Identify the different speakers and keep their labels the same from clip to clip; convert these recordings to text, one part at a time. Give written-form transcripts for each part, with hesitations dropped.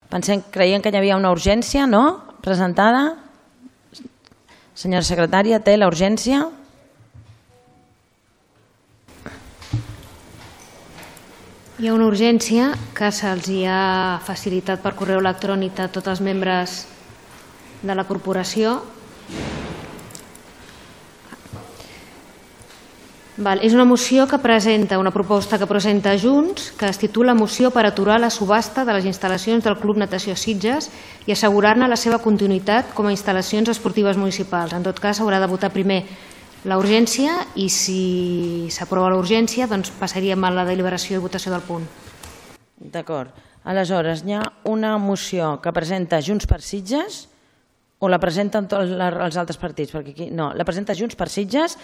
Speaker 1: Creien que hi havia una urgència, no? Presentada. Senyora secretària, té la urgència?
Speaker 2: Hi ha una urgència que se'ls ha facilitat per correu electrònic a tots els membres de la corporació. És una moció que presenta, una proposta que presenta Junts, que es titula Moció per aturar la subhasta de les instal·lacions del Club Natació Sitges i assegurar-ne la seva continuïtat com a instal·lacions esportives municipals. En tot cas, s'haurà de votar primer la urgència i si s'aprova la urgència doncs passaríem a la deliberació i votació del punt.
Speaker 1: D'acord. Aleshores, hi ha una moció que presenta Junts per Sitges o la presenten tots els altres partits? No, la presenta Junts per Sitges.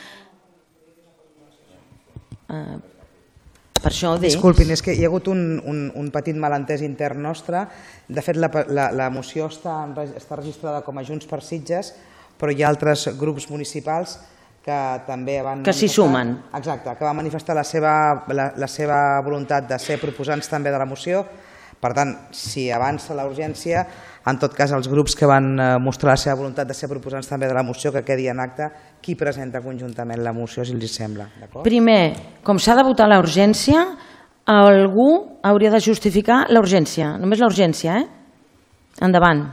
Speaker 1: Per això ho dic.
Speaker 3: Disculpin, és que hi ha hagut un petit malentès intern nostre. De fet, la moció està registrada com a Junts per Sitges, però hi ha altres grups municipals que també van...
Speaker 1: Que s'hi sumen.
Speaker 3: Exacte, que van manifestar la seva voluntat de ser proposants també de la moció. Per tant, si avança la urgència, en tot cas els grups que van mostrar la seva voluntat de ser proposants també de la moció, que quedi en acte qui presenta conjuntament la moció, si els sembla.
Speaker 1: Primer, com s'ha de votar la urgència, algú hauria de justificar la urgència, només la urgència, Endavant.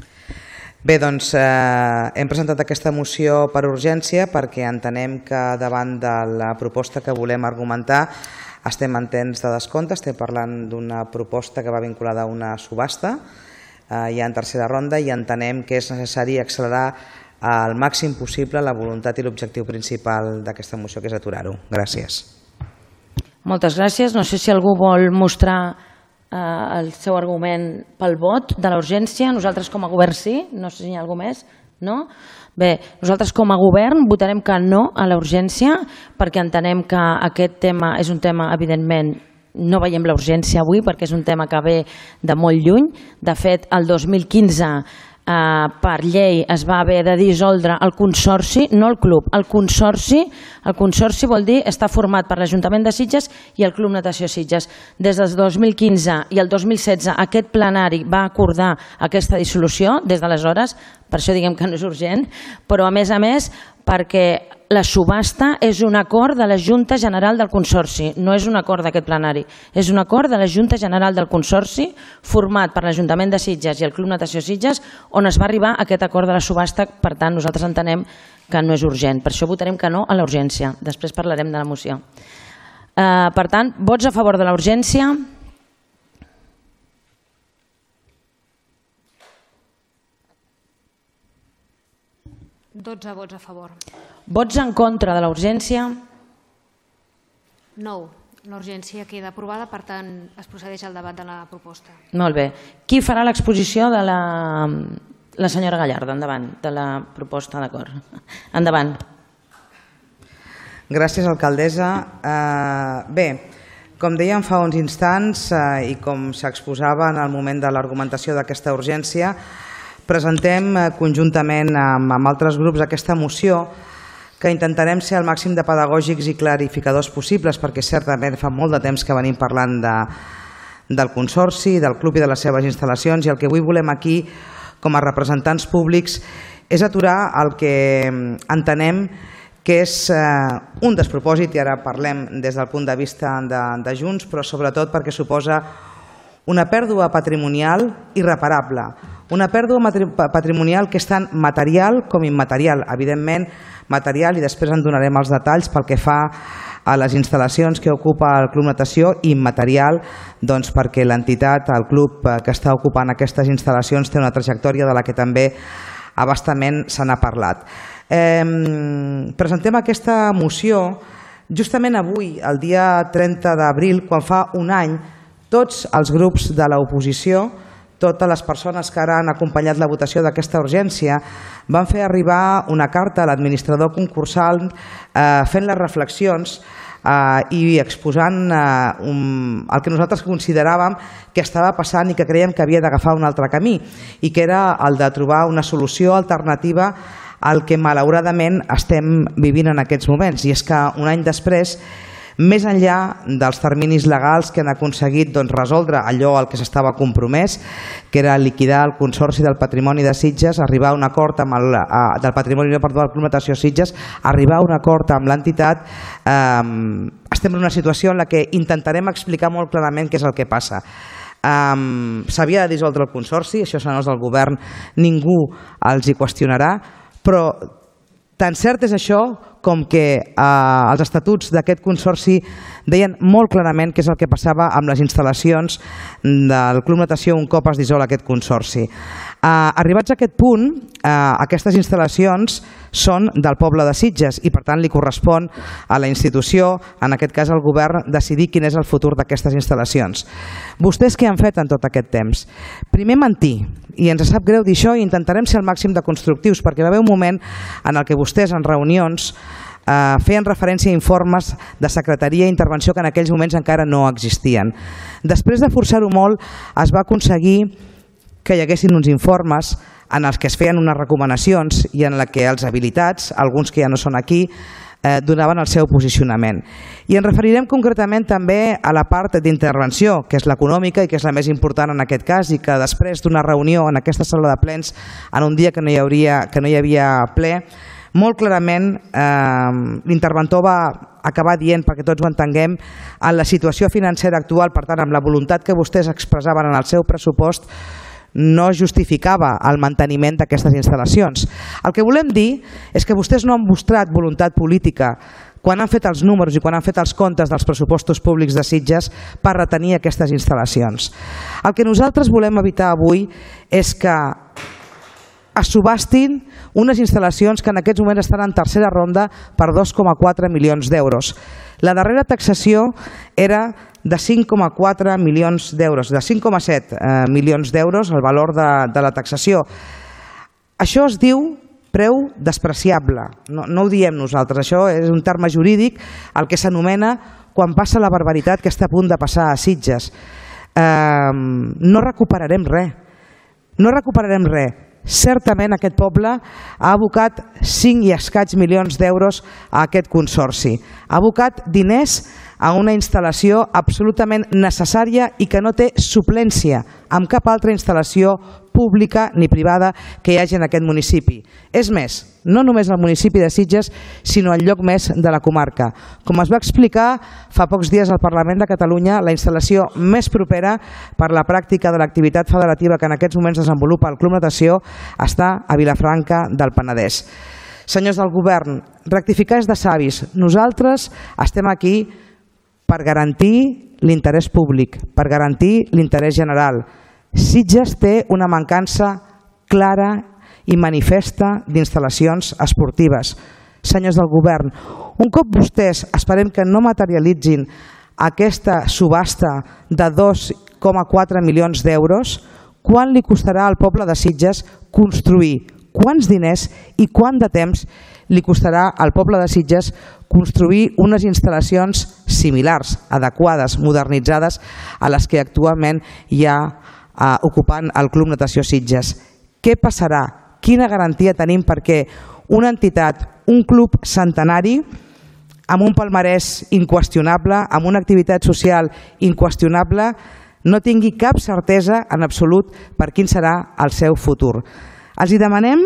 Speaker 3: Bé, doncs hem presentat aquesta moció per urgència perquè entenem que davant de la proposta que volem argumentar estem en temps de descompte, estem parlant d'una proposta que va vinculada a una subhasta ja en tercera ronda i entenem que és necessari accelerar al màxim possible la voluntat i l'objectiu principal d'aquesta moció, que és aturar-ho. Gràcies.
Speaker 1: Moltes gràcies. No sé si algú vol mostrar el seu argument pel vot de la urgència. Nosaltres com a govern sí, no sé si hi ha algú més. No? Bé, nosaltres com a govern votarem que no a la urgència perquè entenem que aquest tema és un tema, evidentment, no veiem la urgència avui perquè és un tema que ve de molt lluny. De fet, el 2015 per llei es va haver de dissoldre el consorci, no el club, el consorci. El consorci vol dir està format per l'Ajuntament de Sitges i el Club Natació Sitges. Des del 2015 i el 2016 aquest plenari va acordar aquesta dissolució, des d'aleshores, per això diguem que no és urgent, però a més perquè la subhasta és un acord de la Junta General del Consorci, no és un acord d'aquest plenari, és un acord de la Junta General del Consorci format per l'Ajuntament de Sitges i el Club Natació Sitges on es va arribar a aquest acord de la subhasta, per tant nosaltres entenem que no és urgent, per això votarem que no a la urgència, després parlarem de la moció. Per tant, vots a favor de la urgència?
Speaker 2: Dotze vots a favor.
Speaker 1: Vots en contra de la urgència?
Speaker 2: 9. L'urgència queda aprovada, per tant, es procedeix al debat de la proposta.
Speaker 1: Molt bé. Qui farà l'exposició de la senyora Gallardo? Endavant, de la proposta, d'acord. Endavant.
Speaker 3: Gràcies, alcaldessa. Bé, com dèiem fa uns instants i com s'exposava en el moment de l'argumentació d'aquesta urgència, presentem conjuntament amb altres grups aquesta moció que intentarem ser el màxim de pedagògics i clarificadors possibles perquè certament fa molt de temps que venim parlant del consorci, del club i de les seves instal·lacions i el que avui volem aquí com a representants públics és aturar el que entenem que és un despropòsit i ara parlem des del punt de vista de Junts, però sobretot perquè suposa una pèrdua patrimonial irreparable, una pèrdua patrimonial que és tant material com immaterial, evidentment material, i després en donarem els detalls pel que fa a les instal·lacions que ocupa el Club Natació, i immaterial doncs perquè l'entitat, el club que està ocupant aquestes instal·lacions té una trajectòria de la que també a bastament se n'ha parlat. Presentem aquesta moció justament avui, el dia 30 d'abril, quan fa un any tots els grups de l'oposició, totes les persones que ara han acompanyat la votació d'aquesta urgència van fer arribar una carta a l'administrador concursal fent les reflexions i exposant el que nosaltres consideràvem que estava passant i que creiem que havia d'agafar un altre camí i que era el de trobar una solució alternativa al que malauradament estem vivint en aquests moments. I és que un any després Més enllà dels terminis legals que han aconseguit resoldre allò al que s'estava compromès, que era liquidar el Consorci del Patrimoni de Sitges, arribar a un acord amb del Patrimoni del Club Natació Sitges, arribar a un acord amb l'entitat, estem en una situació en la que intentarem explicar molt clarament què és el que passa. S'havia de dissoldre el Consorci, això senyors del govern ningú els hi qüestionarà, però tan cert és això com que els estatuts d'aquest Consorci deien molt clarament què és el que passava amb les instal·lacions del Club Natació un cop es dissol aquest Consorci. Arribats a aquest punt, aquestes instal·lacions són del poble de Sitges i per tant li correspon a la institució, en aquest cas al govern, decidir quin és el futur d'aquestes instal·lacions. Vostès què han fet en tot aquest temps? Primer mentir, i ens sap greu dir això i intentarem ser al màxim de constructius perquè va haver un moment en el que vostès en reunions feien referència a informes de secretaria i intervenció que en aquells moments encara no existien. Després de forçar-ho molt es va aconseguir que hi haguessin uns informes en els que es feien unes recomanacions i en què els habilitats, alguns que ja no són aquí, donaven el seu posicionament. I ens referirem concretament també a la part d'intervenció, que és l'econòmica i que és la més important en aquest cas, i que després d'una reunió en aquesta sala de plens, en un dia que no hi havia ple, molt clarament l'interventor va acabar dient, perquè tots ho entenguem, en la situació financera actual, per tant, amb la voluntat que vostès expressaven en el seu pressupost, no justificava el manteniment d'aquestes instal·lacions. El que volem dir és que vostès no han mostrat voluntat política quan han fet els números i quan han fet els comptes dels pressupostos públics de Sitges per retenir aquestes instal·lacions. El que nosaltres volem evitar avui és que es subhastin unes instal·lacions que en aquests moments estan en tercera ronda per 2,4 milions d'euros. La darrera taxació era de 5,4 milions d'euros, de 5,7 milions d'euros el valor de la taxació. Això es diu preu despreciable, no ho diem nosaltres, això és un terme jurídic, el que s'anomena quan passa la barbaritat que està a punt de passar a Sitges. No recuperarem res, no recuperarem res. Certament aquest poble ha abocat 5 i escaig milions d'euros a aquest consorci. Ha abocat diners a una instal·lació absolutament necessària i que no té suplència amb cap altra instal·lació pública ni privada que hi hagi en aquest municipi. És més, no només al municipi de Sitges, sinó al lloc més de la comarca. Com es va explicar fa pocs dies al Parlament de Catalunya, la instal·lació més propera per la pràctica de l'activitat federativa que en aquests moments desenvolupa el Club Natació està a Vilafranca del Penedès. Senyors del govern, rectificar és de savis. Nosaltres estem aquí per garantir l'interès públic, per garantir l'interès general. Sitges té una mancança clara i manifesta d'instal·lacions esportives. Senyors del govern, un cop vostès esperem que no materialitzin aquesta subhasta de 2,4 milions d'euros, quant li costarà al poble de Sitges construir? Quants diners i quant de temps li costarà al poble de Sitges construir unes instal·lacions similars, adequades, modernitzades a les que actualment hi ha ocupant el Club Natació Sitges? Què passarà? Quina garantia tenim perquè una entitat, un club centenari, amb un palmarès inqüestionable, amb una activitat social inqüestionable, no tingui cap certesa en absolut per quin serà el seu futur? Els demanem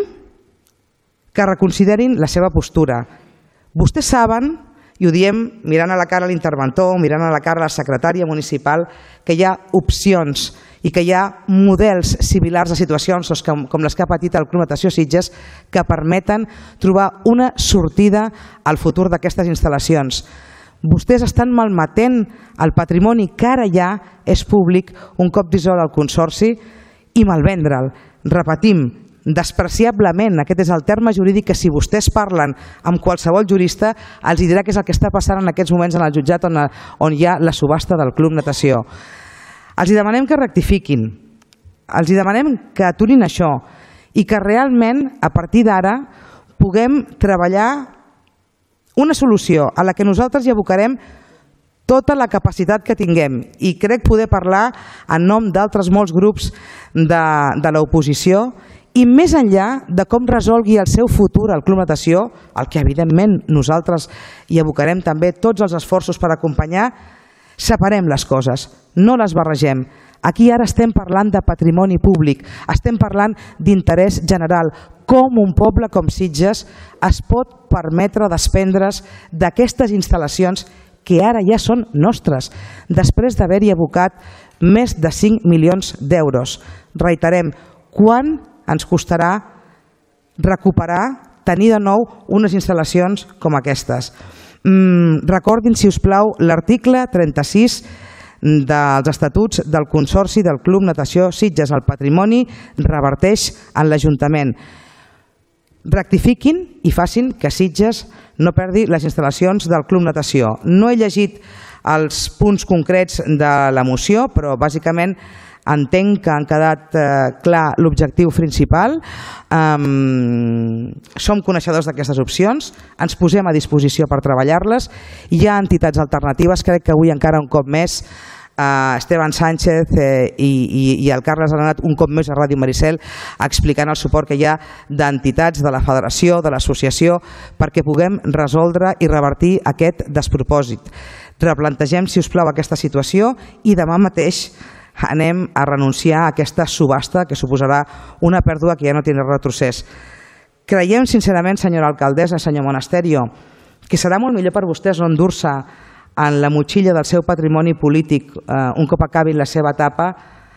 Speaker 3: que reconsiderin la seva postura. Vostès saben, i ho diem mirant a la cara a l'interventor, mirant a la cara a la secretària municipal, que hi ha opcions i que hi ha models similars a situacions com les que ha patit el Club Natació Sitges que permeten trobar una sortida al futur d'aquestes instal·lacions. Vostès estan malmetent el patrimoni que ara ja és públic un cop dissol el consorci i malvendre'l. Repetim, despreciablement, aquest és el terme jurídic que si vostès parlen amb qualsevol jurista els dirà que és el que està passant en aquests moments en el jutjat on hi ha la subhasta del Club Natació. Els demanem que rectifiquin, els demanem que aturin això i que realment a partir d'ara puguem treballar una solució a la que nosaltres hi abocarem tota la capacitat que tinguem i crec poder parlar en nom d'altres molts grups de l'oposició I més enllà de com resolgui el seu futur el Club Natació, el que evidentment nosaltres hi abocarem també tots els esforços per acompanyar, separem les coses, no les barregem. Aquí ara estem parlant de patrimoni públic, estem parlant d'interès general. Com un poble com Sitges es pot permetre desprendre's d'aquestes instal·lacions que ara ja són nostres, després d'haver-hi abocat més de 5 milions d'euros. Reiterem, quan ens costarà recuperar, tenir de nou unes instal·lacions com aquestes? Recordin, si us plau, l'article 36 dels estatuts del Consorci del Club Natació Sitges. El patrimoni reverteix en l'Ajuntament. Rectifiquin i facin que Sitges no perdi les instal·lacions del Club Natació. No he llegit els punts concrets de la moció, però bàsicament entenc que han quedat clar l'objectiu principal. Som coneixedors d'aquestes opcions, ens posem a disposició per treballar-les. Hi ha entitats alternatives, crec que avui encara un cop més Esteban Sánchez i el Carles han anat un cop més a Ràdio Maricel explicant el suport que hi ha d'entitats, de la federació, de l'associació, perquè puguem resoldre i revertir aquest despropòsit. Replantegem, si us plau, aquesta situació i demà mateix anem a renunciar a aquesta subhasta que suposarà una pèrdua que ja no tindrà retrocés. Creiem sincerament, senyora alcaldessa, senyor Monasterio, que serà molt millor per vostès no endur-se en la motxilla del seu patrimoni polític un cop acabin la seva etapa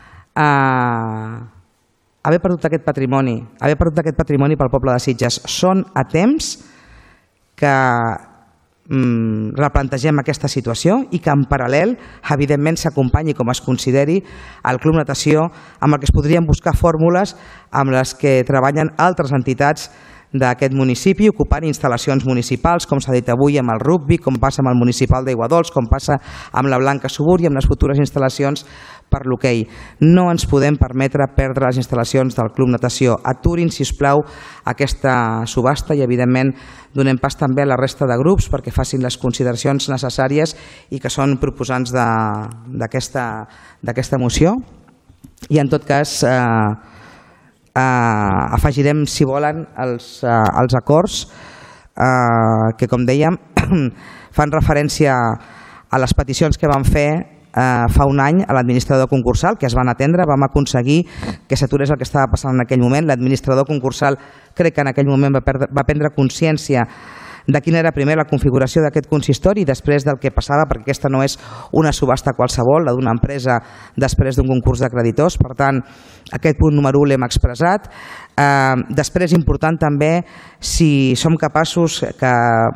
Speaker 3: haver perdut aquest patrimoni pel poble de Sitges. Són a temps que replantegem aquesta situació i que en paral·lel, evidentment, s'acompanyi com es consideri el Club Natació, amb el que es podrien buscar fórmules amb les que treballen altres entitats d'aquest municipi, ocupant instal·lacions municipals, com s'ha dit avui amb el rugby, com passa amb el municipal d'Aiguadols, com passa amb la Blanca Subur i amb les futures instal·lacions per l'hoquei. No ens podem permetre perdre les instal·lacions del Club Natació. Aturin, si us plau, aquesta subhasta i, evidentment, donem pas també a la resta de grups perquè facin les consideracions necessàries i que són proposants d'aquesta moció. I, en tot cas, afegirem, si volen, els acords que, com dèiem, fan referència a les peticions que vam fer fa un any a l'administrador concursal, que es van atendre. Vam aconseguir que s'aturés el que estava passant en aquell moment. L'administrador concursal crec que en aquell moment va prendre consciència de quina era primer la configuració d'aquest consistori i després del que passava, perquè aquesta no és una subhasta qualsevol, la d'una empresa després d'un concurs de creditors. Per tant, aquest punt número 1 l'hem expressat. Després, important també, si som capaços, que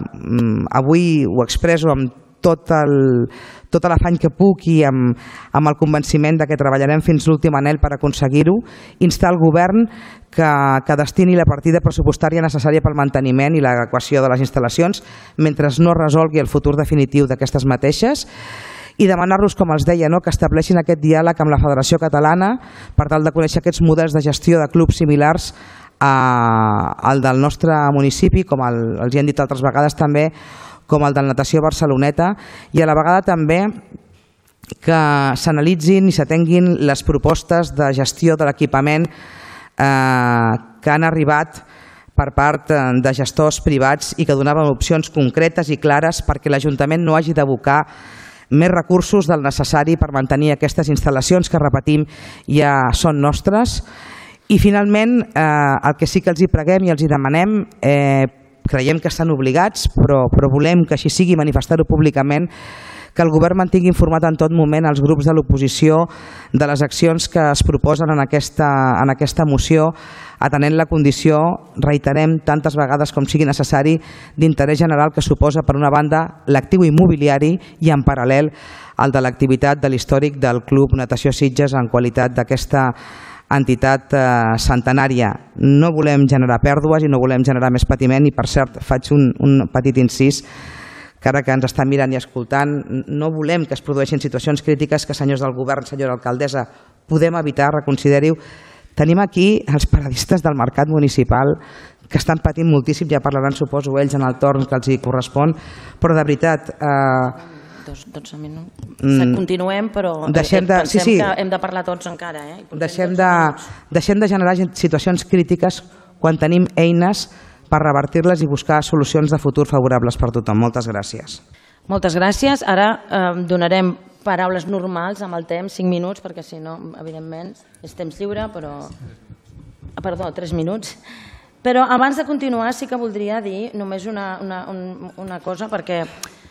Speaker 3: avui ho expresso amb tot l'afany que puc i amb el convenciment de que treballarem fins l'últim anhel per aconseguir-ho, instar el govern que destini la partida pressupostària necessària pel manteniment i l'adequació de les instal·lacions mentre no resolgui el futur definitiu d'aquestes mateixes, i demanar-los, com els deia, que estableixin aquest diàleg amb la Federació Catalana per tal de conèixer aquests models de gestió de clubs similars al del nostre municipi, com els hi han dit altres vegades també, com el del Natació Barceloneta, i a la vegada també que s'analitzin i s'atenguin les propostes de gestió de l'equipament que han arribat per part de gestors privats i que donaven opcions concretes i clares perquè l'Ajuntament no hagi d'abocar més recursos del necessari per mantenir aquestes instal·lacions que, repetim, ja són nostres. I finalment, el que sí que els hi preguem i els hi demanem, creiem que estan obligats, però volem que així sigui, manifestar-ho públicament, que el govern mantingui informat en tot moment els grups de l'oposició de les accions que es proposen en aquesta moció, atenent la condició, reiterem tantes vegades com sigui necessari, d'interès general que suposa, per una banda, l'actiu immobiliari i, en paral·lel, el de l'activitat de l'històric del Club Natació Sitges en qualitat d'aquesta entitat centenària. No volem generar pèrdues i no volem generar més patiment i, per cert, faig un petit incís, que ara que ens estan mirant i escoltant, no volem que es produeixin situacions crítiques que, senyors del govern, senyora alcaldessa, podem evitar, reconsideri-ho. Tenim aquí els paradistes del mercat municipal que estan patint moltíssim, ja parlaran, suposo, ells en el torn que els hi correspon, però de veritat,
Speaker 1: 12 minuts. Continuem, però
Speaker 3: pensem
Speaker 1: que hem de parlar tots encara.
Speaker 3: Deixem de generar situacions crítiques quan tenim eines per revertir-les i buscar solucions de futur favorables per tothom. Moltes gràcies.
Speaker 1: Moltes gràcies. Ara donarem paraules normals amb el temps, 5 minuts, perquè si no, evidentment, és temps lliure, però... Perdó, 3 minuts. Però abans de continuar sí que voldria dir només una cosa, perquè,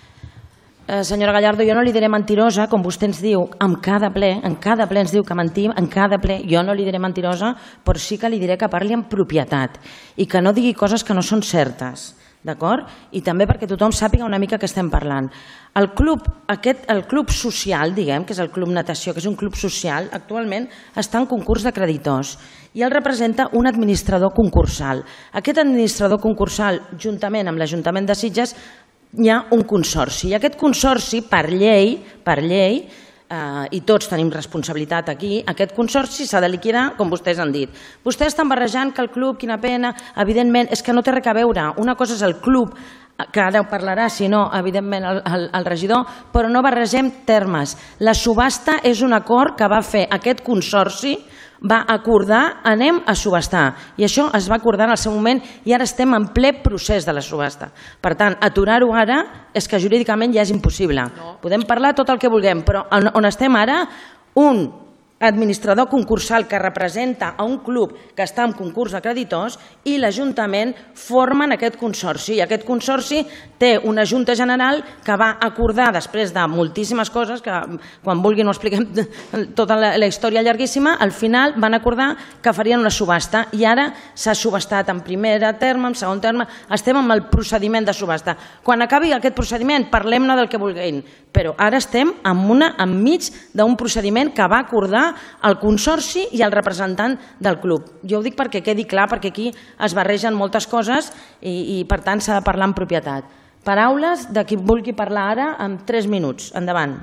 Speaker 1: senyora Gallardo, jo no li diré mentirosa, com vostè ens diu en cada ple ens diu que mentim, en cada ple jo no li diré mentirosa, però sí que li diré que parli amb propietat i que no digui coses que no són certes. D'acord? I també perquè tothom sàpiga una mica què estem parlant. El club social, diguem, que és el Club Natació, que és un club social, actualment està en concurs de creditors i el representa un administrador concursal. Aquest administrador concursal, juntament amb l'Ajuntament de Sitges, hi ha un consorci. I aquest consorci, per llei, i tots tenim responsabilitat aquí, aquest consorci s'ha de liquidar, com vostès han dit. Vostès estan barrejant que el club, quina pena, evidentment, és que no té res a veure. Una cosa és el club, que ara ho parlarà, si no, evidentment, el regidor, però no barregem termes. La subhasta és un acord que va fer aquest consorci, va acordar, anem a subhastar. I això es va acordar en el seu moment i ara estem en ple procés de la subhasta. Per tant, aturar-ho ara és que jurídicament ja és impossible. Podem parlar tot el que vulguem, però on estem ara, un administrador concursal que representa a un club que està en concurs de creditors i l'Ajuntament formen aquest consorci. I aquest consorci té una Junta General que va acordar, després de moltíssimes coses, que quan vulguin ho expliquem tota la història llarguíssima, al final van acordar que farien una subhasta i ara s'ha subhastat en primer terme, en segon terme, estem amb el procediment de subhasta. Quan acabi aquest procediment parlem-ne del que vulguin, però ara estem enmig d'un procediment que va acordar el consorci i el representant del club. Jo ho dic perquè quedi clar, perquè aquí es barregen moltes coses i per tant s'ha de parlar en propietat. Paraules de qui vulgui parlar ara en 3 minuts. Endavant.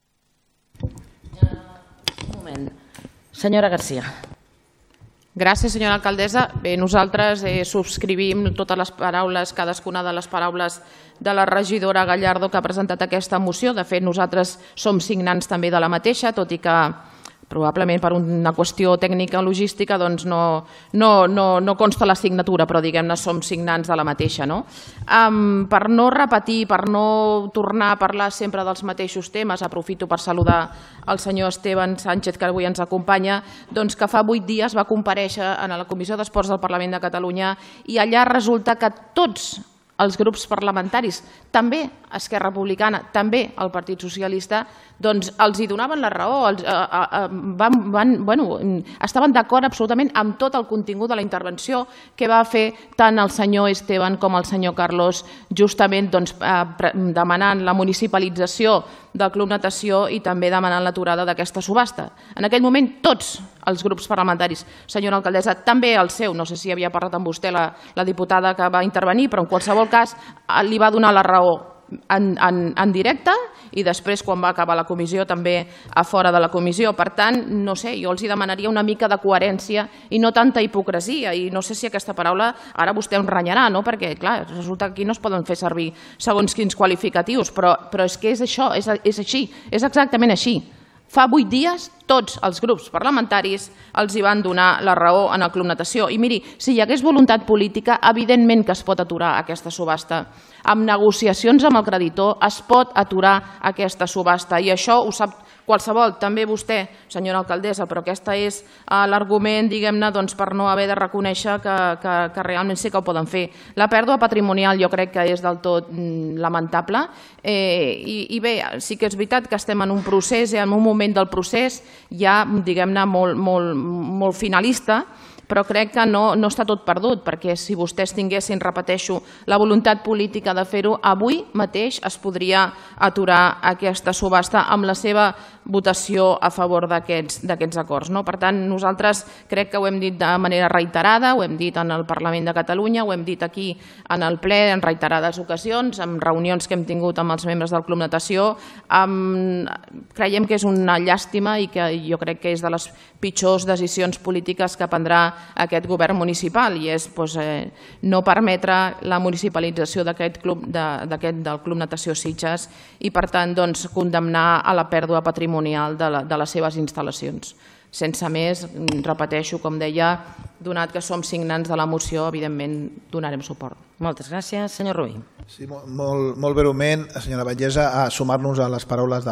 Speaker 1: Un moment. Senyora Garcia.
Speaker 4: Gràcies, senyora alcaldessa. Bé, nosaltres subscrivim totes les paraules, cadascuna de les paraules de la regidora Gallardo que ha presentat aquesta moció. De fet, nosaltres som signants també de la mateixa, tot i que probablement per una qüestió tècnica logística no consta la signatura, però diguem-ne som signants de la mateixa. Per no repetir, per no tornar a parlar sempre dels mateixos temes, aprofito per saludar el senyor Esteban Sánchez, que avui ens acompanya, doncs que fa 8 dies va comparèixer a la Comissió d'Esports del Parlament de Catalunya i allà resulta que tots els grups parlamentaris, també Esquerra Republicana, també el Partit Socialista, doncs els hi donaven la raó, estaven d'acord absolutament amb tot el contingut de la intervenció que va fer tant el senyor Esteban com el senyor Carlos, justament demanant la municipalització del Club Natació i també demanant l'aturada d'aquesta subhasta. En aquell moment tots els grups parlamentaris, senyora alcaldessa, també el seu, no sé si havia parlat amb vostè la diputada que va intervenir, però en qualsevol cas li va donar la raó en directe i després quan va acabar la comissió també a fora de la comissió. Per tant, no sé, jo els demanaria una mica de coherència i no tanta hipocresia, i no sé si aquesta paraula ara vostè em renyarà, perquè clar, resulta que aquí no es poden fer servir segons quins qualificatius, però és que és això, és així, és exactament així. Fa 8 dies tots els grups parlamentaris els hi van donar la raó en el Club Natació. I miri, si hi hagués voluntat política, evidentment que es pot aturar aquesta subhasta. Amb negociacions amb el creditor es pot aturar aquesta subhasta i això ho sap qualsevol, també vostè, senyora alcaldessa, però aquest és l'argument, diguem-ne, per no haver de reconèixer que realment sí que ho poden fer. La pèrdua patrimonial jo crec que és del tot lamentable i bé, sí que és veritat que estem en un procés i en un moment del procés ja, diguem-ne, molt finalista, però crec que no està tot perdut, perquè si vostès tinguessin, repeteixo, la voluntat política de fer-ho, avui mateix es podria aturar aquesta subhasta amb la seva votació a favor d'aquests acords. Per tant, nosaltres crec que ho hem dit de manera reiterada, ho hem dit en el Parlament de Catalunya, ho hem dit aquí en el ple en reiterades ocasions, en reunions que hem tingut amb els membres del Club Natació. Creiem que és una llàstima i que jo crec que és de les pitjors decisions polítiques que prendrà aquest govern municipal, i és no permetre la municipalització del Club Natació Sitges i, per tant, condemnar a la pèrdua patrimonial de les seves instal·lacions. Sense més, repeteixo, com deia, donat que som signants de la moció, evidentment donarem suport.
Speaker 1: Moltes gràcies. Senyor Rubí.
Speaker 5: Sí, molt breument, senyora Batllessa, a sumar-nos a les paraules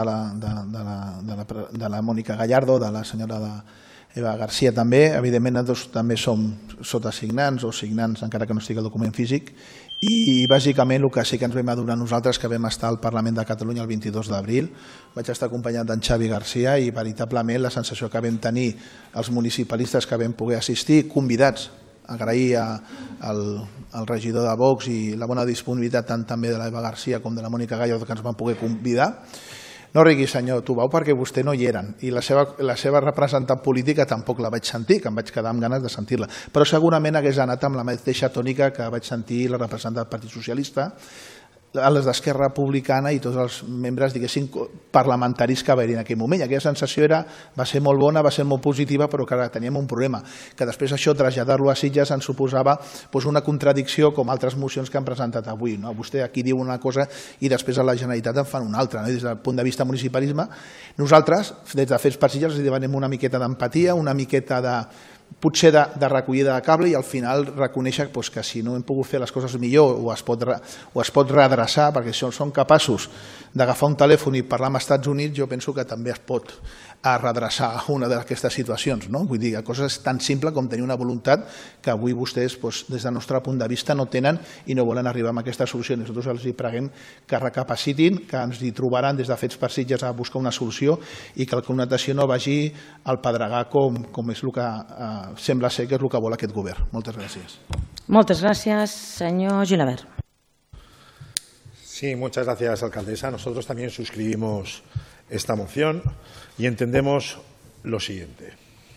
Speaker 5: de la Mònica Gallardo, de la senyora Eva Garcia també. Evidentment, nosaltres també som sota signants o signants, encara que no estigui el document físic, i bàsicament el que sí que ens vam adonar nosaltres, que vam estar al Parlament de Catalunya el 22 d'abril, vaig estar acompanyat d'en Xavi Garcia, i veritablement la sensació que vam tenir els municipalistes que vam poder assistir, convidats, agrair al regidor de Vox i la bona disponibilitat tant també de l'Eva Garcia com de la Mònica Gallardo, que ens van poder convidar. No rigui, senyor Tubau, perquè vostè no hi eren, i la seva representant política tampoc la vaig sentir, que em vaig quedar amb ganes de sentir-la, però segurament hagués anat amb la mateixa tònica que vaig sentir la representant del Partit Socialista, les d'Esquerra Republicana i tots els membres, diguéssim, parlamentaris que va haver-hi en aquell moment. Aquella sensació va ser molt bona, va ser molt positiva, però que teníem un problema, que després això, traslladar-lo a Sitges, ens suposava una contradicció com altres mocions que han presentat avui. Vostè aquí diu una cosa i després a la Generalitat en fan una altra. Des del punt de vista municipalisme, nosaltres, des de Fets per Sitges, els demanem una miqueta d'empatia, una miqueta potser de recollida de cable, i al final reconèixer que si no hem pogut fer les coses millor o es pot redreçar, perquè si són capaços d'agafar un telèfon i parlar amb els Estats Units, jo penso que també es pot redreçar una d'aquestes situacions. Vull dir, coses tan simples com tenir una voluntat que avui vostès, des del nostre punt de vista, no tenen i no volen arribar a aquestes solucions. Nosaltres els preguem que recapacitin, que ens hi trobaran des de Fets per Sitges a buscar una solució i que la connotació no vagi al pedregar com és el que sembla ser que és el que vol aquest govern. Moltes gràcies.
Speaker 1: Moltes gràcies, senyor Gilabert.
Speaker 6: Sí, muchas gracias, alcaldesa. Nosotros también suscribimos esta moción y entendemos lo siguiente.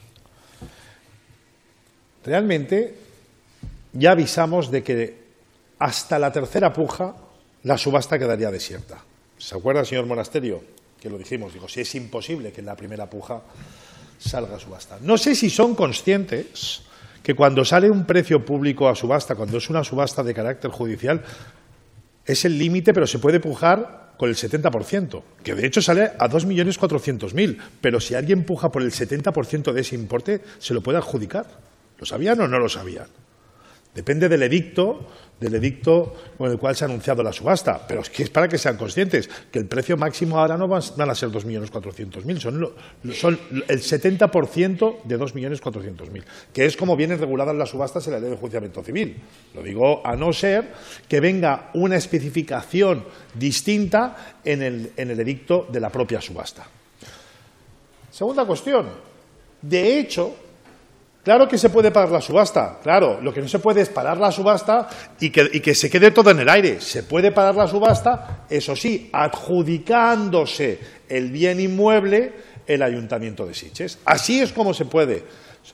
Speaker 6: Realmente ya avisamos de que hasta la tercera puja la subasta quedaría desierta. ¿Se acuerda, señor Monasterio? Que lo dijimos, si es imposible que en la primera puja salga a subasta. No sé si son conscientes que cuando sale un precio público a subasta, cuando es una subasta de carácter judicial, es el límite, pero se puede pujar con el 70%, que de hecho sale a 2.400.000, pero si alguien puja por el 70% de ese importe, se lo puede adjudicar. ¿Lo sabían o no lo sabían? Depende del edicto con el cual se ha anunciado la subasta, pero es que es para que sean conscientes que el precio máximo ahora no van a ser 2.400.000, son el 70% de 2.400.000, que es como vienen reguladas las subastas en la Ley de Enjuiciamiento Civil. Lo digo a no ser que venga una especificación distinta en el edicto de la propia subasta. Segunda cuestión. De hecho, claro que se puede parar la subasta, claro, lo que no se puede es parar la subasta y que se quede todo en el aire. Se puede parar la subasta, eso sí, adjudicándose el bien inmueble el Ayuntamiento de Sitges. Así es como se puede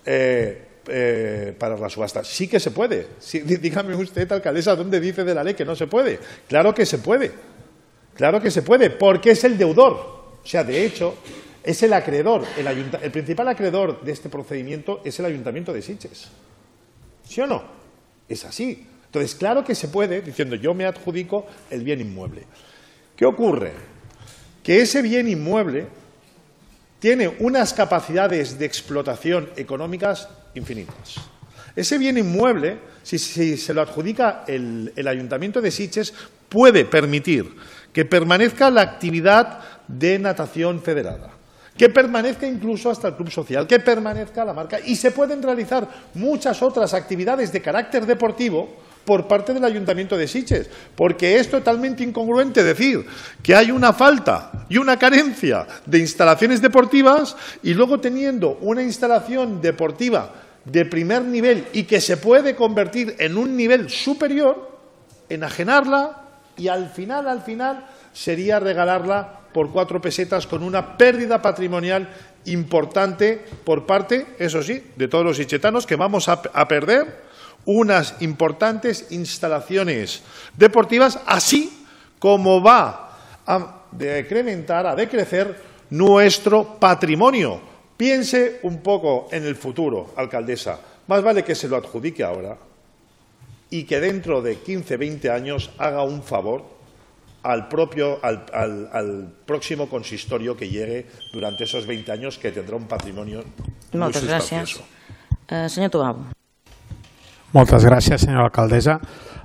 Speaker 6: parar la subasta. Sí que se puede. Sí, dígame usted, alcaldesa, ¿dónde dice de la ley que no se puede? Claro que se puede. Claro que se puede, porque es el deudor. O sea, de hecho, es el acreedor, el principal acreedor de este procedimiento es el Ayuntamiento de Sitges. ¿Sí o no? Es así. Entonces, claro que se puede, diciendo yo me adjudico el bien inmueble. ¿Qué ocurre? Que ese bien inmueble tiene unas capacidades de explotación económicas infinitas. Ese bien inmueble, si se lo adjudica el Ayuntamiento de Sitges, puede permitir que permanezca la actividad de natación federada, que permanezca incluso hasta el club social, que permanezca la marca, y se pueden realizar muchas otras actividades de carácter deportivo por parte del Ayuntamiento de Sitges, porque es totalmente incongruente decir que hay una falta y una carencia de instalaciones deportivas y luego teniendo una instalación deportiva de primer nivel y que se puede convertir en un nivel superior, enajenarla y al final sería regalarla por 4 pesetas con una pérdida patrimonial importante por parte, eso sí, de todos los sitgetanos, que vamos a perder unas importantes instalaciones deportivas, así como va a decrementar, a decrecer nuestro patrimonio, Piense un poco en el futuro, alcaldesa. Más vale que se lo adjudique ahora y que dentro de 15, 20 años haga un favor al próximo consistorio que llegue durante esos 20 años, que tendrá un patrimonio muy sustancioso.
Speaker 1: Senyor Tubau.
Speaker 7: Moltes gràcies, senyora alcaldessa.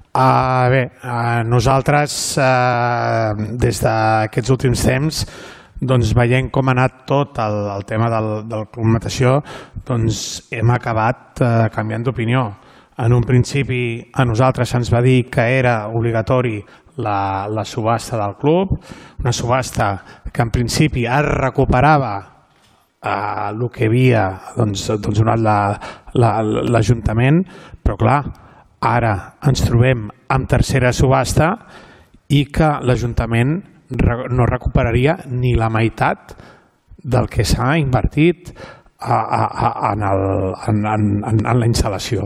Speaker 7: Nosaltres, des d'aquests últims temps, veient com ha anat tot el tema del Club Natació, hem acabat canviant d'opinió. En un principi a nosaltres se'ns va dir que era obligatori la subhasta del club, una subhasta que en principi es recuperava el que havia donat l'Ajuntament, però clar, ara ens trobem amb tercera subhasta i que l'Ajuntament no recuperaria ni la meitat del que s'ha invertit en la instal·lació.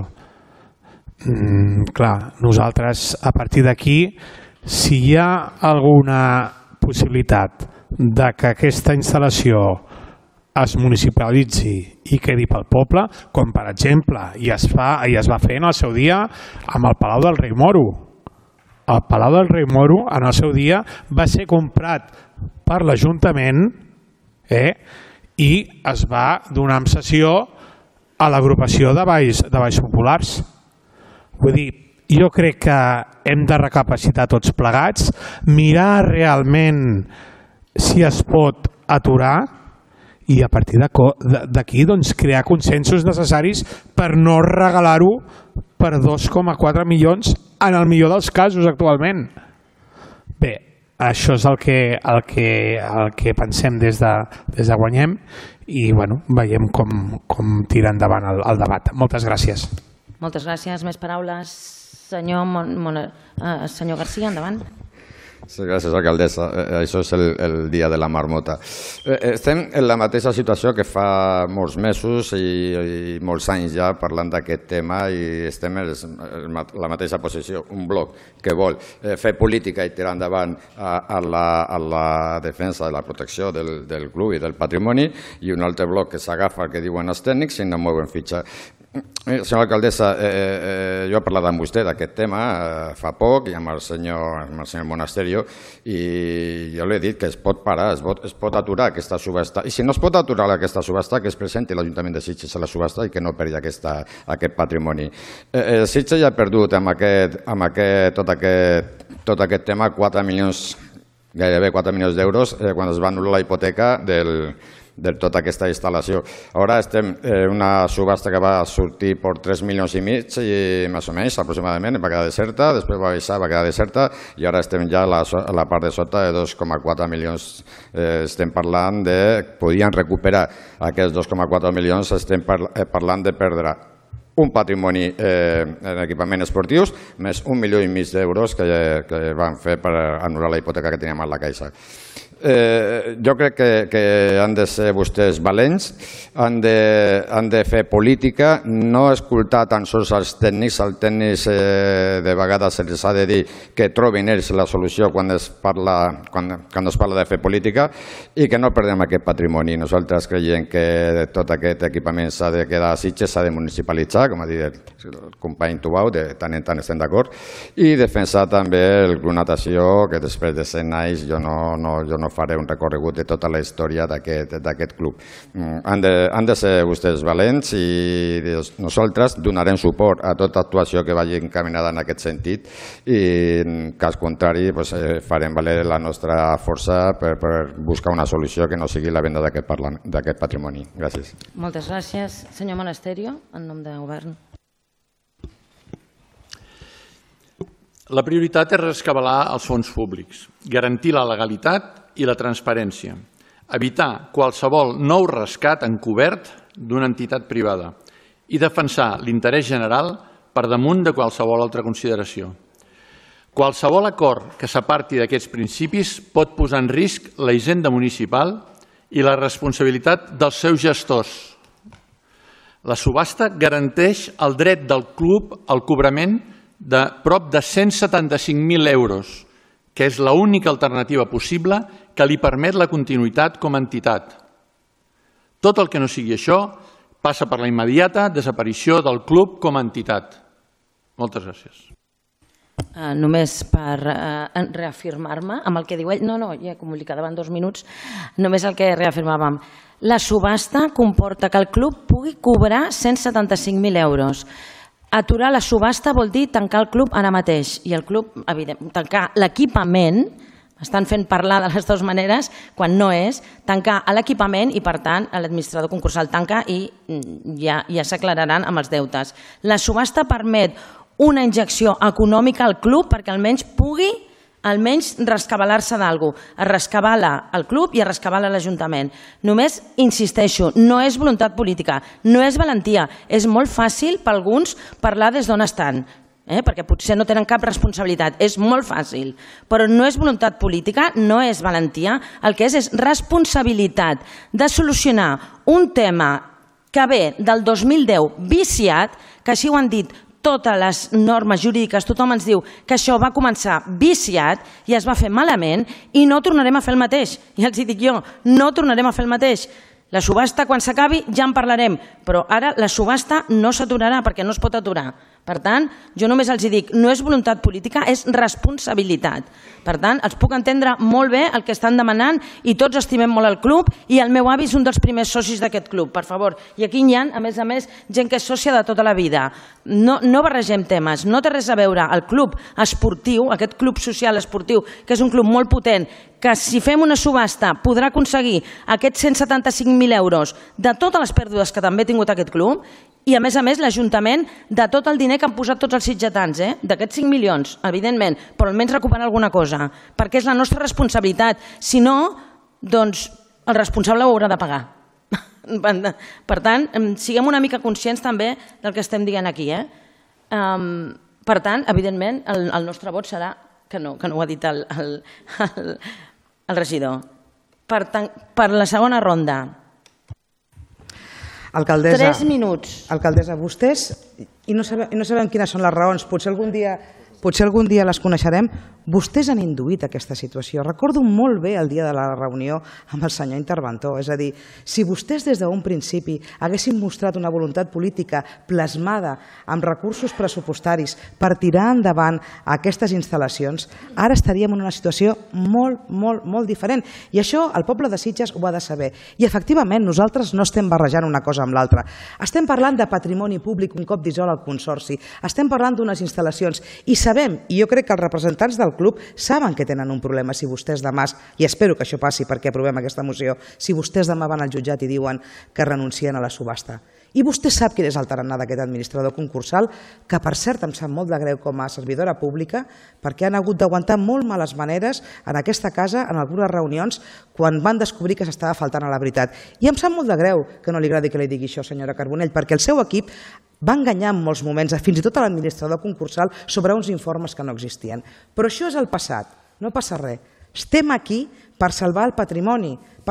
Speaker 7: Clar, nosaltres a partir d'aquí, si hi ha alguna possibilitat de que aquesta instal·lació es municipalitzi i quedi pel poble, com per exemple i es va fer en el seu dia amb el Palau del Rei Moro. El Palau del Rei Moro en el seu dia va ser comprat per l'Ajuntament i es va donar en cessió a l'agrupació de Valls Populars. Vull dir, jo crec que hem de recapacitar tots plegats, mirar realment si es pot aturar i a partir d'aquí crear consensos necessaris per no regalar-ho per 2,4 milions en el millor dels casos actualment. Bé, això és el que pensem des de Guanyem i veiem com tira endavant el debat. Moltes gràcies.
Speaker 1: Moltes gràcies. Més paraules? Senyor Garcia, endavant.
Speaker 8: Sí, gràcies, alcaldessa. Això és el dia de la marmota. Estem en la mateixa situació que fa molts mesos i molts anys ja parlant d'aquest tema i estem en la mateixa posició. Un bloc que vol fer política i tirar endavant a la defensa de la protecció del club i del patrimoni i un altre bloc que s'agafa el que diuen els tècnics i no mouen fitxa. Senyora alcaldessa, jo he parlat amb vostè d'aquest tema fa poc i amb el senyor Monasterio i jo l'he dit que es pot parar, es pot aturar aquesta subhasta i si no es pot aturar aquesta subhasta que es presenti l'Ajuntament de Sitges a la subhasta i que no perdi aquest patrimoni. Sitges ja ha perdut amb tot aquest tema 4 milions, gairebé 4 milions d'euros quan es va anul·lar la hipoteca de tota aquesta instal·lació. Ara estem en una subhasta que va sortir per 3 milions i mig, més o menys, aproximadament, va quedar deserta, després va baixar, va quedar deserta, i ara estem ja a la part de sota de 2,4 milions. Estem parlant de... Podien recuperar aquests 2,4 milions, estem parlant de perdre un patrimoni en equipaments esportius, més 1,5 milions d'euros que van fer per anul·lar la hipoteca que teníem a la Caixa. Jo crec que han de ser vostès valents, han de fer política, no escoltar tan sols els tècnics. Els tècnics de vegades se'ls ha de dir que trobin ells la solució quan es parla de fer política i que no perdem aquest patrimoni. Nosaltres creiem que tot aquest equipament s'ha de quedar a Sitges, s'ha de municipalitzar, com ha dit el company Tubau, de tant en tant estem d'acord, i defensar també el Club Natació, que després de 100 anys jo no faré un recorregut de tota la història d'aquest club. Han de ser vostès valents i nosaltres donarem suport a tota actuació que vagi encaminada en aquest sentit i en cas contrari farem valer la nostra força per buscar una solució que no sigui la venda d'aquest patrimoni. Gràcies.
Speaker 1: Moltes gràcies. Senyor Monasterio, en nom del govern.
Speaker 9: La prioritat és rescabalar els fons públics, garantir la legalitat i la transparència, evitar qualsevol nou rescat encobert d'una entitat privada i defensar l'interès general per damunt de qualsevol altra consideració. Qualsevol acord que s'aparti d'aquests principis pot posar en risc la hisenda municipal i la responsabilitat dels seus gestors. La subhasta garanteix el dret del club al cobrament de prop de 175.000 euros, que és l'única alternativa possible que li permet la continuïtat com a entitat. Tot el que no sigui això passa per la immediata desaparició del club com a entitat. Moltes gràcies.
Speaker 1: Només per reafirmar-me amb el que diu ell, ja com li quedaven 2 minuts, només el que reafirmàvem. La subhasta comporta que el club pugui cobrar 175.000 euros. Aturar la subhasta vol dir tancar el club ara mateix i el club, tancar l'equipament, estan fent parlar de les dues maneres quan no és, tancar l'equipament i per tant l'administrador concursal tanca i ja s'aclararan amb els deutes. La subhasta permet una injecció econòmica al club perquè almenys pugui rescabalar-se d'alguna cosa. Es rescabala el club i es rescabala l'Ajuntament. Només insisteixo, no és voluntat política, no és valentia. És molt fàcil per alguns parlar des d'on estan, perquè potser no tenen cap responsabilitat. És molt fàcil, però no és voluntat política, no és valentia. El que és responsabilitat de solucionar un tema que ve del 2010 viciat, que així ho han dit totes les normes jurídiques, tothom ens diu que això va començar viciat i es va fer malament i no tornarem a fer el mateix. Ja els dic jo, no tornarem a fer el mateix. La subhasta, quan s'acabi, ja en parlarem, però ara la subhasta no s'aturarà perquè no es pot aturar. Per tant, jo només els dic, no és voluntat política, és responsabilitat. Per tant, els puc entendre molt bé el que estan demanant i tots estimem molt el club i el meu avi és un dels primers socis d'aquest club, per favor. I aquí hi ha, a més, gent que és sòcia de tota la vida. No barregem temes, no té res a veure el club esportiu, aquest club social esportiu, que és un club molt potent, que si fem una subhasta podrà aconseguir aquests 175.000 euros de totes les pèrdues que també ha tingut aquest club i, a més, l'Ajuntament de tot el diner que han posat tots els sitgetans, d'aquests 5 milions, evidentment, però almenys recuperar alguna cosa, perquè és la nostra responsabilitat. Si no, doncs el responsable ho haurà de pagar. Per tant, siguem una mica conscients també del que estem dient aquí. Per tant, evidentment, el nostre vot serà que no ho ha dit el regidor. Per la segona ronda.
Speaker 3: Alcaldessa,
Speaker 1: 3 minuts.
Speaker 3: Alcaldessa, vostès, i no sabem quines són les raons, potser algun dia les coneixerem, vostès han induït aquesta situació. Recordo molt bé el dia de la reunió amb el senyor interventor, és a dir, si vostès des d'un principi haguessin mostrat una voluntat política plasmada amb recursos pressupostaris per tirar endavant aquestes instal·lacions, ara estaríem en una situació molt diferent. I això el poble de Sitges ho ha de saber. I efectivament nosaltres no estem barrejant una cosa amb l'altra. Estem parlant de patrimoni públic un cop dissol el Consorci. Estem parlant d'unes instal·lacions i sabem, i jo crec que els representants del club saben que tenen un problema si vostès demà, i espero que això passi perquè aprovem aquesta moció, si vostès demà van al jutjat i diuen que renuncien a la subhasta. I vostè sap quin és el tarannà d'aquest administrador concursal, que per cert em sap molt de greu com a servidora pública, perquè han hagut d'aguantar molt males maneres en aquesta casa, en algunes reunions, quan van descobrir que s'estava faltant a la veritat. I em sap molt de greu que no li agradi que li digui això, senyora Carbonell, perquè el seu equip va enganyar en molts moments, fins i tot a l'administrador concursal, sobre uns informes que no existien. Però això és el passat, no passa res. Estem aquí per salvar el patrimoni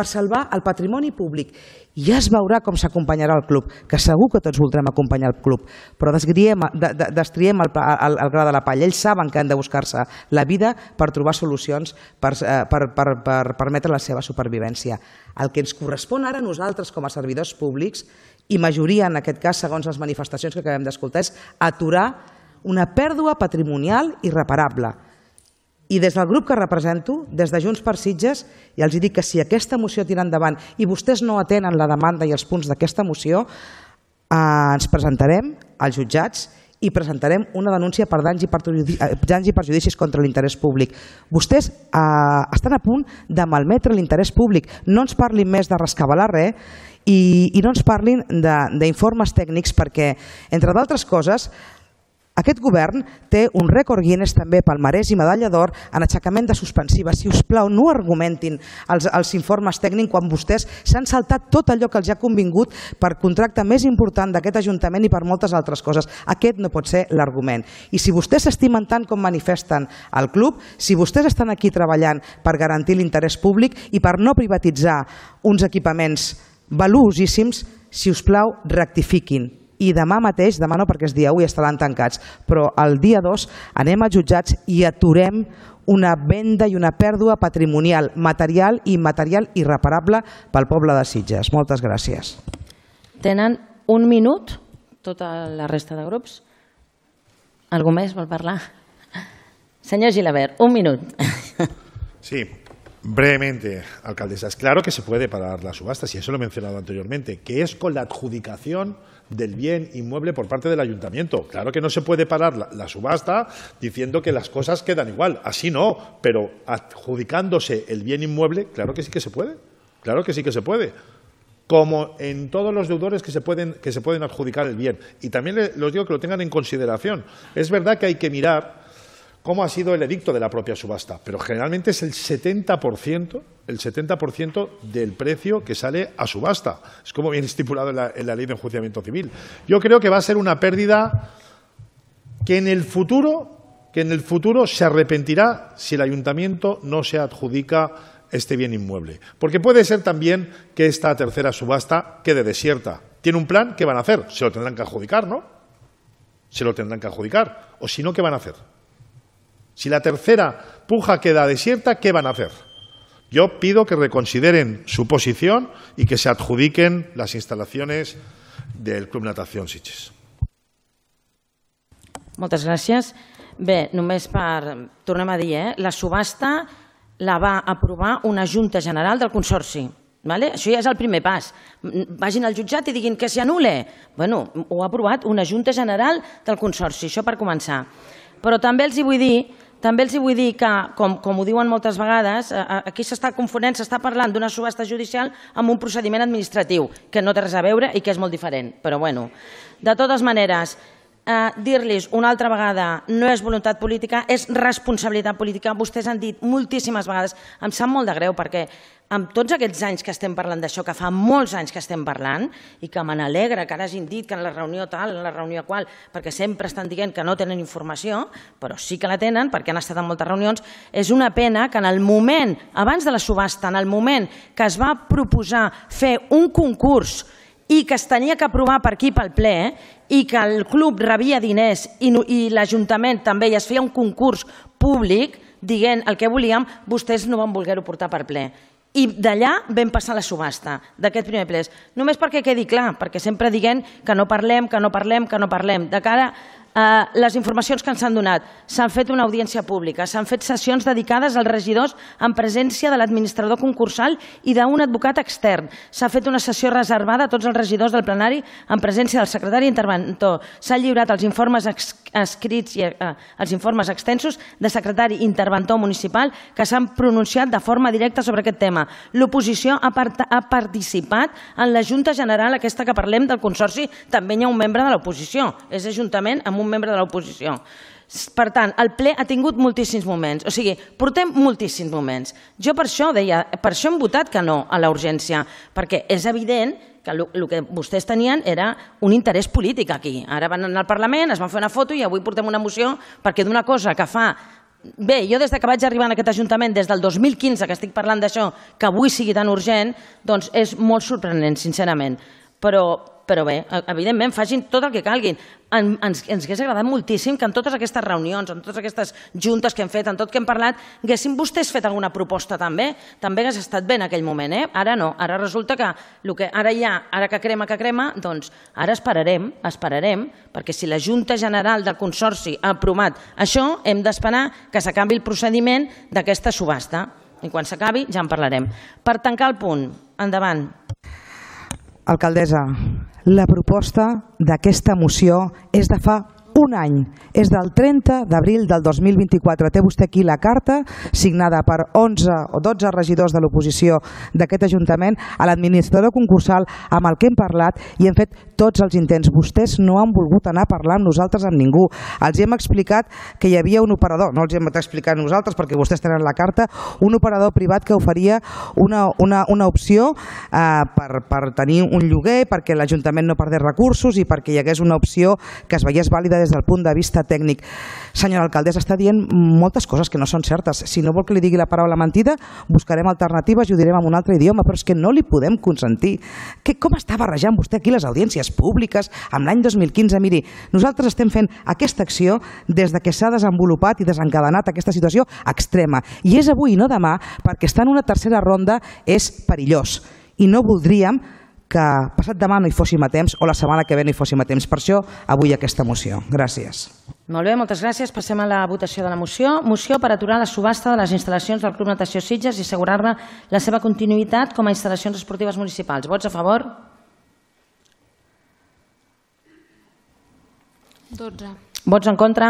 Speaker 3: públic. Ja es veurà com s'acompanyarà el club, que segur que tots voldrem acompanyar el club, però destriem el gra de la palla. Ells saben que han de buscar-se la vida per trobar solucions per permetre la seva supervivència. El que ens correspon ara a nosaltres com a servidors públics, i majoria en aquest cas segons les manifestacions que acabem d'escoltar, és aturar una pèrdua patrimonial irreparable. I des del grup que represento, des de Junts per Sitges, ja els dic que si aquesta moció tira endavant i vostès no atenen la demanda i els punts d'aquesta moció, ens presentarem als jutjats i presentarem una denúncia per danys i perjudicis contra l'interès públic. Vostès estan a punt de malmetre l'interès públic. No ens parlin més de rescabalar res i no ens parlin d'informes tècnics perquè, entre d'altres coses, aquest govern té un rècord Guinness també palmarès i medalla d'or en aixecament de suspensiva. Si us plau, no argumentin els informes tècnics quan vostès s'han saltat tot allò que els ha convingut per contracte més important d'aquest Ajuntament i per moltes altres coses. Aquest no pot ser l'argument. I si vostès s'estimen tant com manifesten el club, si vostès estan aquí treballant per garantir l'interès públic i per no privatitzar uns equipaments valuosíssims, si us plau, rectifiquin. i demà mateix, demà no perquè és dia 1 i estaran tancats, però el dia 2 anem a jutjats i aturem una venda i una pèrdua patrimonial, material i immaterial irreparable pel poble de Sitges. Moltes gràcies.
Speaker 1: Tenen un minut, tota la resta de grups. Algú més vol parlar? Senyor Gilabert, un minut.
Speaker 6: Sí, brevemente, alcaldesa. Es claro que se puede parar la subasta, si eso lo he mencionado anteriormente, que es con la adjudicación del bien inmueble por parte del ayuntamiento. Claro que no se puede parar la subasta diciendo que las cosas quedan igual. Así no, pero adjudicándose el bien inmueble, claro que sí que se puede. Claro que sí que se puede. Como en todos los deudores que se pueden adjudicar el bien. Y también les digo que lo tengan en consideración. Es verdad que hay que mirar cómo ha sido el edicto de la propia subasta, pero generalmente es el 70% del precio que sale a subasta. Es como viene estipulado en la ley de enjuiciamiento civil. Yo creo que va a ser una pérdida que en el futuro se arrepentirá si el ayuntamiento no se adjudica este bien inmueble. Porque puede ser también que esta tercera subasta quede desierta. ¿Tiene un plan? ¿Qué van a hacer? Se lo tendrán que adjudicar, ¿no? Se lo tendrán que adjudicar. O si no, ¿qué van a hacer? Si la tercera puja queda desierta, ¿qué van a hacer? Yo pido que reconsideren su posición y que se adjudiquen las instalaciones del Club Natación Sitges.
Speaker 1: Moltes gràcies. Bé, només tornem a dir, la subhasta la va aprovar una Junta General del Consorci. Això ja és el primer pas. Vagin al jutjat i diguin que s'anul·le. Bé, ho ha aprovat una Junta General del Consorci, això per començar. Però també els hi vull dir que, com ho diuen moltes vegades, aquí s'està confonent, s'està parlant d'una subhasta judicial amb un procediment administratiu, que no té res a veure i que és molt diferent. Però, bueno, de totes maneres, dir-los una altra vegada no és voluntat política, és responsabilitat política. Vostès han dit moltíssimes vegades, em sap molt de greu perquè amb tots aquests anys que estem parlant d'això, que fa molts anys que estem parlant i que me n'alegra que ara hagin dit que en la reunió tal, en la reunió qual, perquè sempre estan dient que no tenen informació, però sí que la tenen perquè han estat en moltes reunions, és una pena que en el moment, abans de la subhasta, en el moment que es va proposar fer un concurs i que es tenia que aprovar per aquí pel ple i que el club rebia diners i l'Ajuntament també i es feia un concurs públic dient el que volíem, vostès no van voler-ho portar per ple. I d'allà vam passar la subhasta d'aquest primer ple. Només perquè quedi clar, perquè sempre diguem que no parlem. De cara a les informacions que ens han donat, s'han fet una audiència pública, s'han fet sessions dedicades als regidors en presència de l'administrador concursal i d'un advocat extern. S'ha fet una sessió reservada a tots els regidors del plenari en presència del secretari interventor. S'han lliurat els informes escrits i els informes extensos de secretari interventor municipal que s'han pronunciat de forma directa sobre aquest tema. L'oposició ha participat en la Junta General, aquesta que parlem del Consorci, també hi ha un membre de l'oposició, és Ajuntament amb un membre de l'oposició. Per tant, el ple ha tingut moltíssims moments, o sigui, portem moltíssims moments. Jo per això deia, per això hem votat que no a la urgència, perquè és evident que el que vostès tenien era un interès polític aquí. Ara van anar al Parlament, es van fer una foto i avui portem una moció perquè d'una cosa que fa... Bé, jo des que vaig arribar en aquest Ajuntament, des del 2015 que estic parlant d'això, que avui sigui tan urgent, doncs és molt sorprenent, sincerament. Però bé, evidentment, facin tot el que calguin. Ens hauria agradat moltíssim que en totes aquestes reunions, en totes aquestes juntes que hem fet, en tot que hem parlat, haguessin vostès fet alguna proposta també. També hagués estat bé en aquell moment, eh? Ara no. Ara resulta que el que ara hi ha, ara que crema, doncs ara esperarem, perquè si la Junta General del Consorci ha aprovat això, hem d'esperar que s'acabi el procediment d'aquesta subhasta. I quan s'acabi ja en parlarem. Per tancar el punt, endavant.
Speaker 3: Alcaldessa, la proposta d'aquesta moció és de fa un any, és del 30 d'abril del 2024. Té vostè aquí la carta signada per 11 o 12 regidors de l'oposició d'aquest Ajuntament a l'administrador concursal amb el que hem parlat i hem fet tots els intents. Vostès no han volgut anar a parlar amb nosaltres amb ningú. Els hem explicat que hi havia un operador, no els hem explicat nosaltres perquè vostès tenen la carta, un operador privat que oferia una opció per tenir un lloguer, perquè l'Ajuntament no perdés recursos i perquè hi hagués una opció que es veiés vàlida des del punt de vista tècnic. Senyora alcaldessa, està dient moltes coses que no són certes. Si no vol que li digui la paraula mentida, buscarem alternatives i ho direm en un altre idioma, però és que no li podem consentir. Com està barrejant vostè aquí les audiències públiques amb l'any 2015? Miri, nosaltres estem fent aquesta acció des que s'ha desenvolupat i desencadenat aquesta situació extrema. I és avui i no demà, perquè estar en una tercera ronda és perillós. I no voldríem que passat demà no hi fóssim a temps o la setmana que ve no hi fóssim a temps. Per això, avui aquesta moció. Gràcies.
Speaker 1: Molt bé, moltes gràcies. Passem a la votació de la moció. Moció per aturar la subhasta de les instal·lacions del Club Natació Sitges i assegurar-ne la seva continuïtat com a instal·lacions esportives municipals. Vots a favor?
Speaker 2: 12.
Speaker 1: Vots en contra?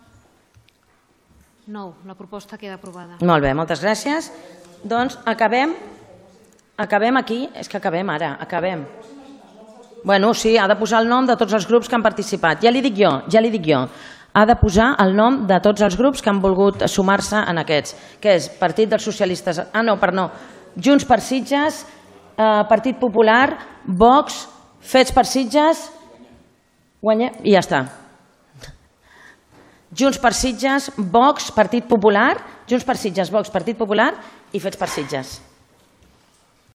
Speaker 2: 9. La proposta queda aprovada.
Speaker 1: Molt bé, moltes gràcies. Doncs acabem aquí. És que acabem ara, acabem. Bueno, sí, ha de posar el nom de tots els grups que han participat. Ja li dic jo. Ha de posar el nom de tots els grups que han volgut sumar-se en aquests, que és Partit dels Socialistes... Junts per Sitges, Partit Popular, Vox, Fets per Sitges... I ja està. Junts per Sitges, Vox, Partit Popular, Junts per Sitges, Vox, Partit Popular i Fets per Sitges.